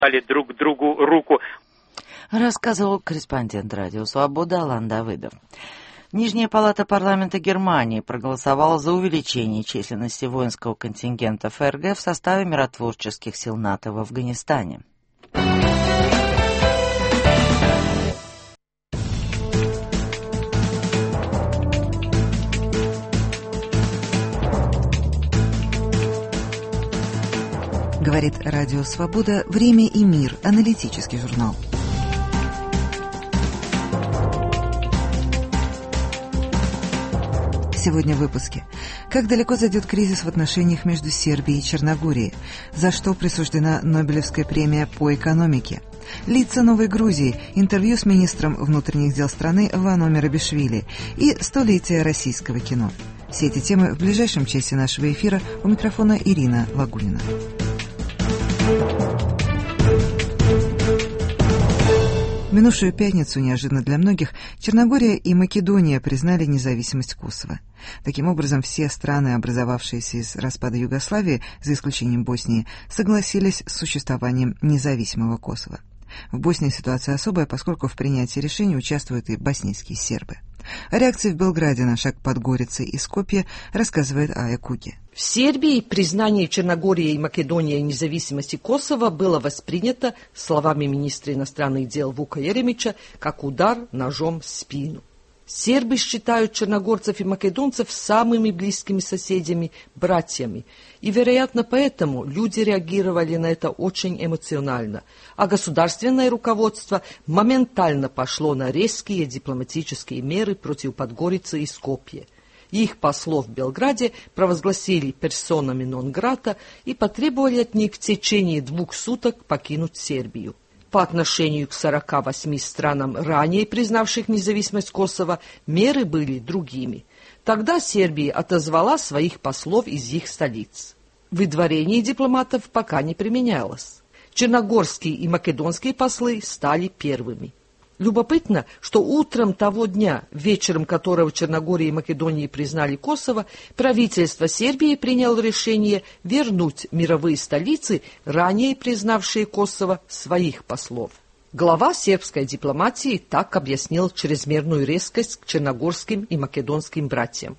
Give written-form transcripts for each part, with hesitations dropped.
дали друг другу руку. Рассказывал корреспондент «Радио Свобода» Алан Давыдов. Нижняя палата парламента Германии проголосовала за увеличение численности воинского контингента ФРГ в составе миротворческих сил НАТО в Афганистане. Говорит Радио Свобода, «Время и мир», аналитический журнал. Сегодня в выпуске. Как далеко зайдет кризис в отношениях между Сербией и Черногорией? За что присуждена Нобелевская премия по экономике? Лица Новой Грузии. Интервью с министром внутренних дел страны Вано Мерабишвили. И столетие российского кино. Все эти темы в ближайшем часе нашего эфира. У микрофона Ирина Лагунина. В минувшую пятницу, неожиданно для многих, Черногория и Македония признали независимость Косово. Таким образом, все страны, образовавшиеся из распада Югославии, за исключением Боснии, согласились с существованием независимого Косово. В Боснии ситуация особая, поскольку в принятии решений участвуют и боснийские сербы. О реакции в Белграде на шаг Подгорицы и Скопье рассказывает Ая Куги. В Сербии признание Черногории и Македонии независимости Косово было воспринято, словами министра иностранных дел Вука Еремича, как удар ножом в спину. Сербы считают черногорцев и македонцев самыми близкими соседями, братьями, и, вероятно, поэтому люди реагировали на это очень эмоционально, а государственное руководство моментально пошло на резкие дипломатические меры против Подгорицы и Скопье. Их послов в Белграде провозгласили персонами нон-грата и потребовали от них в течение 2 суток покинуть Сербию. По отношению к 48 странам, ранее признавших независимость Косово, меры были другими. Тогда Сербия отозвала своих послов из их столиц. Выдворение дипломатов пока не применялось. Черногорские и македонские послы стали первыми. Любопытно, что утром того дня, вечером которого Черногория и Македония признали Косово, правительство Сербии приняло решение вернуть мировые столицы, ранее признавшие Косово, своих послов. Глава сербской дипломатии так объяснил чрезмерную резкость к черногорским и македонским братьям.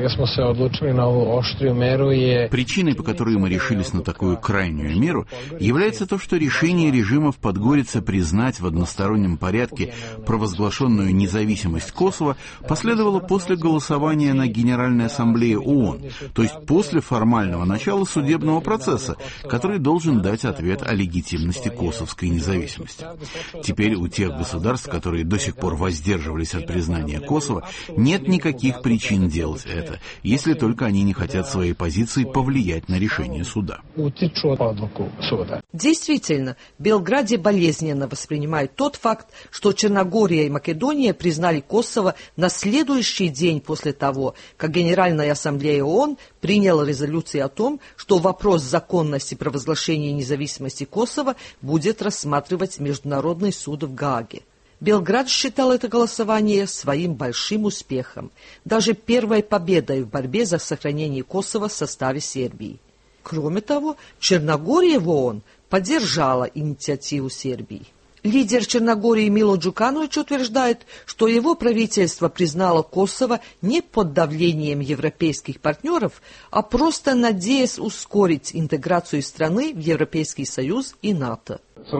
Причиной, по которой мы решились на такую крайнюю меру, является то, что решение режима в Подгорице признать в одностороннем порядке провозглашенную независимость Косово последовало после голосования на Генеральной Ассамблее ООН, то есть после формального начала судебного процесса, который должен дать ответ о легитимности косовской независимости. Теперь у тех государств, которые до сих пор воздерживались от признания Косово, нет никаких причин делать это, если только они не хотят своей позиции повлиять на решение суда. Действительно, в Белграде болезненно воспринимают тот факт, что Черногория и Македония признали Косово на следующий день после того, как Генеральная Ассамблея ООН приняла резолюцию о том, что вопрос законности провозглашения независимости Косово будет рассматривать Международный суд в Гааге. Белград считал это голосование своим большим успехом, даже первой победой в борьбе за сохранение Косово в составе Сербии. Кроме того, Черногория в ООН поддержала инициативу Сербии. Лидер Черногории Мило Джуканович утверждает, что его правительство признало Косово не под давлением европейских партнеров, а просто надеясь ускорить интеграцию страны в Европейский Союз и НАТО.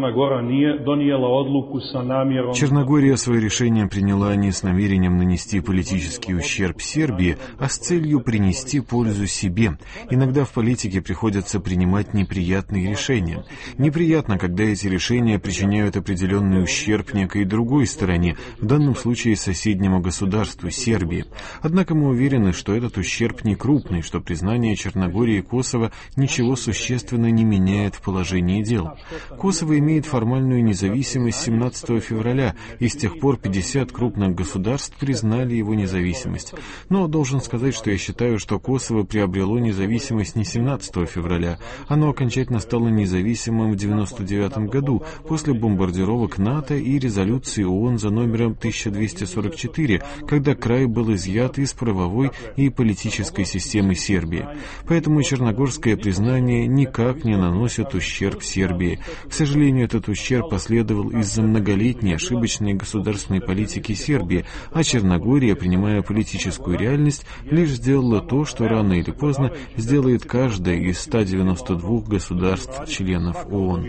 Черногория свое решение приняла не с намерением нанести политический ущерб Сербии, а с целью принести пользу себе. Иногда в политике приходится принимать неприятные решения. Неприятно, когда эти решения причиняют определенный ущерб некой другой стороне, в данном случае соседнему государству, Сербии. Однако мы уверены, что этот ущерб не крупный, что признание Черногории и Косово ничего существенно не меняет в положении дел. Косово имеет формальную независимость 17 февраля, и с тех пор 50 крупных государств признали его независимость. Но должен сказать, что я считаю, что Косово приобрело независимость не 17 февраля. Оно окончательно стало независимым в 1999 году, после бомбардировок НАТО и резолюции ООН за номером 1244, когда край был изъят из правовой и политической системы Сербии. Поэтому черногорское признание никак не наносит ущерб Сербии. К сожалению, сожалению, этот ущерб последовал из-за многолетней ошибочной государственной политики Сербии, а Черногория, принимая политическую реальность, лишь сделала то, что рано или поздно сделает каждое из 192 государств-членов ООН.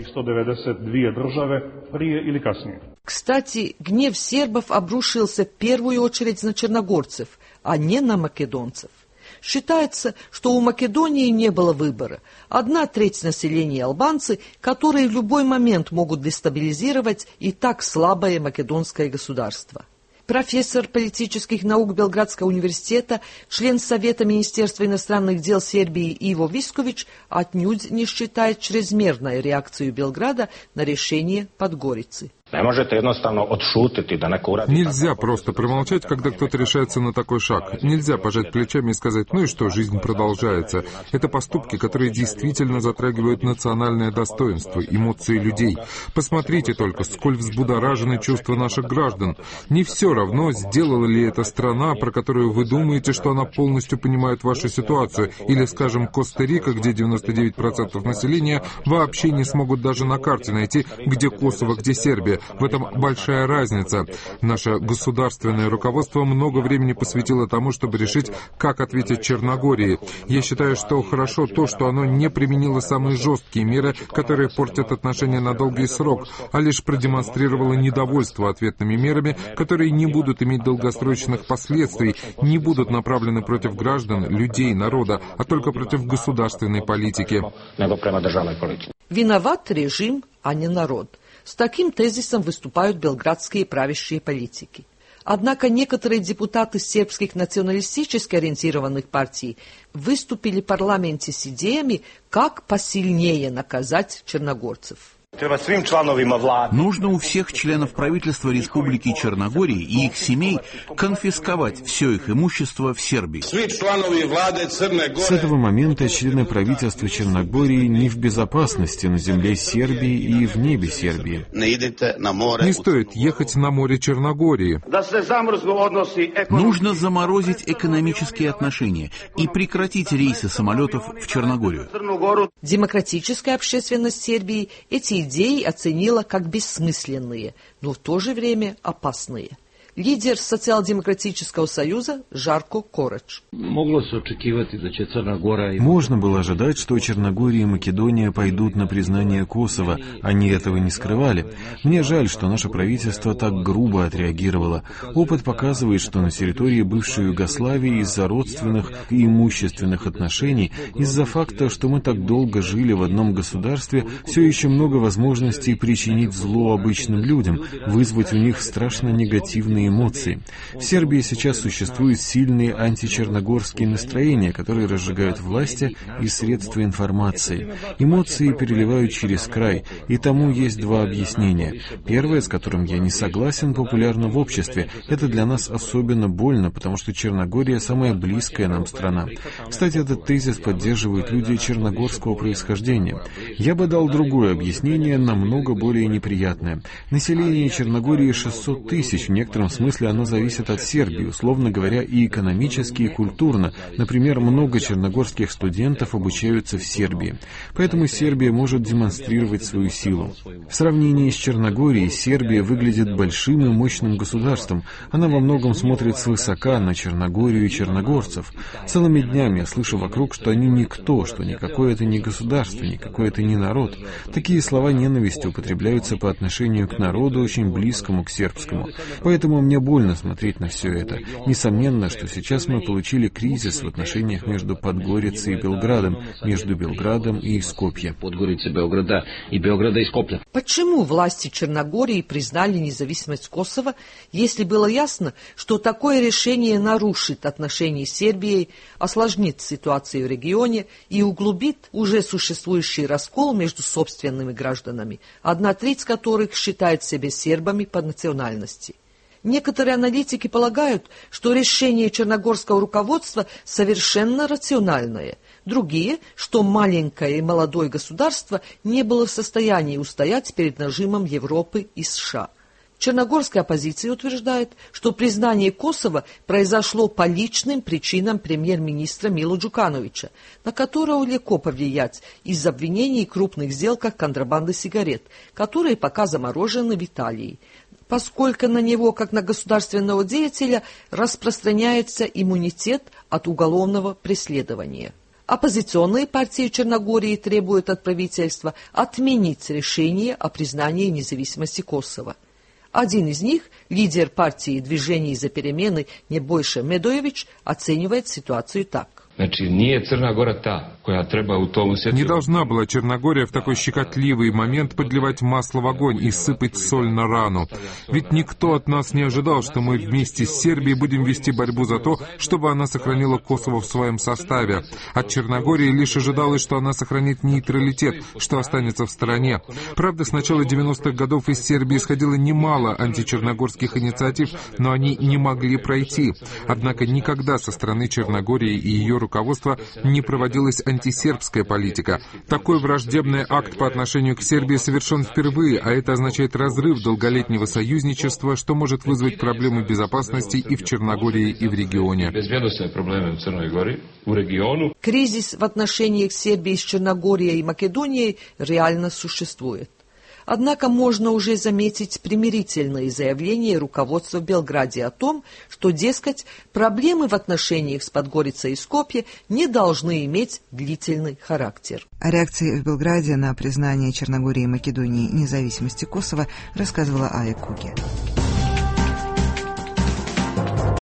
Кстати, гнев сербов обрушился в первую очередь на черногорцев, а не на македонцев. Считается, что у Македонии не было выбора. 1/3 населения албанцы, которые в любой момент могут дестабилизировать и так слабое македонское государство. Профессор политических наук Белградского университета, член Совета Министерства иностранных дел Сербии Иво Вискович отнюдь не считает чрезмерной реакцию Белграда на решение Подгорицы. Нельзя просто промолчать, когда кто-то решается на такой шаг. Нельзя пожать плечами и сказать: ну и что, жизнь продолжается. Это поступки, которые действительно затрагивают национальное достоинство, эмоции людей. Посмотрите только, сколь взбудоражены чувства наших граждан. Не все равно, сделала ли эта страна, про которую вы думаете, что она полностью понимает вашу ситуацию, или, скажем, Коста-Рика, где 99% населения вообще не смогут даже на карте найти, где Косово, где Сербия. В этом большая разница. Наше государственное руководство много времени посвятило тому, чтобы решить, как ответить Черногории. Я считаю, что хорошо то, что оно не применило самые жесткие меры, которые портят отношения на долгий срок, а лишь продемонстрировало недовольство ответными мерами, которые не будут иметь долгосрочных последствий, не будут направлены против граждан, людей, народа, а только против государственной политики. Виноват режим, а не народ. С таким тезисом выступают белградские правящие политики. Однако некоторые депутаты сербских националистически ориентированных партий выступили в парламенте с идеями, как посильнее наказать черногорцев. Нужно у всех членов правительства Республики Черногории и их семей конфисковать все их имущество в Сербии. С этого момента члены правительства Черногории не в безопасности на земле Сербии и в небе Сербии. Не стоит ехать на море Черногории. Нужно заморозить экономические отношения и прекратить рейсы самолетов в Черногорию. Демократическая общественность Сербии эти идеи оценила как бессмысленные, но в то же время опасные. Лидер Социал-демократического союза Жарко Корач. Можно было ожидать, что Черногория и Македония пойдут на признание Косово. Они этого не скрывали. Мне жаль, что наше правительство так грубо отреагировало. Опыт показывает, что на территории бывшей Югославии из-за родственных и имущественных отношений, из-за факта, что мы так долго жили в одном государстве, все еще много возможностей причинить зло обычным людям, вызвать у них страшно негативные эмоции. В Сербии сейчас существуют сильные античерногорские настроения, которые разжигают власти и средства информации. Эмоции переливают через край, и тому есть два объяснения. Первое, с которым я не согласен, популярно в обществе. Это для нас особенно больно, потому что Черногория самая близкая нам страна. Кстати, этот тезис поддерживают люди черногорского происхождения. Я бы дал другое объяснение, намного более неприятное. Население Черногории 600 тысяч, в некотором смысле оно зависит от Сербии, условно говоря, и экономически, и культурно. Например, много черногорских студентов обучаются в Сербии. Поэтому Сербия может демонстрировать свою силу. В сравнении с Черногорией, Сербия выглядит большим и мощным государством. Она во многом смотрит свысока на Черногорию и черногорцев. Целыми днями я слышу вокруг, что они никто, что никакое это не государство, никакой это не народ. Такие слова ненависти употребляются по отношению к народу, очень близкому к сербскому. Поэтому мне больно смотреть на все это. Несомненно, что сейчас мы получили кризис в отношениях между Подгорицей и Белградом, между Белградом и Скопье. Почему власти Черногории признали независимость Косово, если было ясно, что такое решение нарушит отношения с Сербией, осложнит ситуацию в регионе и углубит уже существующий раскол между собственными гражданами, 1/3 которых считает себя сербами по национальности? Некоторые аналитики полагают, что решение черногорского руководства совершенно рациональное. Другие, что маленькое и молодое государство не было в состоянии устоять перед нажимом Европы и США. Черногорская оппозиция утверждает, что признание Косово произошло по личным причинам премьер-министра Мило Джукановича, на которого легко повлиять из-за обвинений в крупных сделках контрабанды сигарет, которые пока заморожены в Италии, поскольку на него, как на государственного деятеля, распространяется иммунитет от уголовного преследования. Оппозиционные партии Черногории требуют от правительства отменить решение о признании независимости Косово. Один из них, лидер партии «Движение за перемены» Небойша Медоевич, оценивает ситуацию так. Не должна была Черногория в такой щекотливый момент подливать масло в огонь и сыпать соль на рану. Ведь никто от нас не ожидал, что мы вместе с Сербией будем вести борьбу за то, чтобы она сохранила Косово в своем составе. От Черногории лишь ожидалось, что она сохранит нейтралитет, что останется в стороне. Правда, с начала 90-х годов из Сербии исходило немало античерногорских инициатив, но они не могли пройти. Однако никогда со стороны Черногории и ее руководства не проводилась антисербская политика. Такой враждебный акт по отношению к Сербии совершен впервые, а это означает разрыв долголетнего союзничества, что может вызвать проблемы безопасности и в Черногории, и в регионе. Кризис в отношениях Сербии с Черногорией и Македонией реально существует. Однако можно уже заметить примирительные заявления руководства в Белграде о том, что, дескать, проблемы в отношениях с Подгорицей и Скопье не должны иметь длительный характер. О реакции в Белграде на признание Черногории и Македонии независимости Косово рассказывала Ая Куги.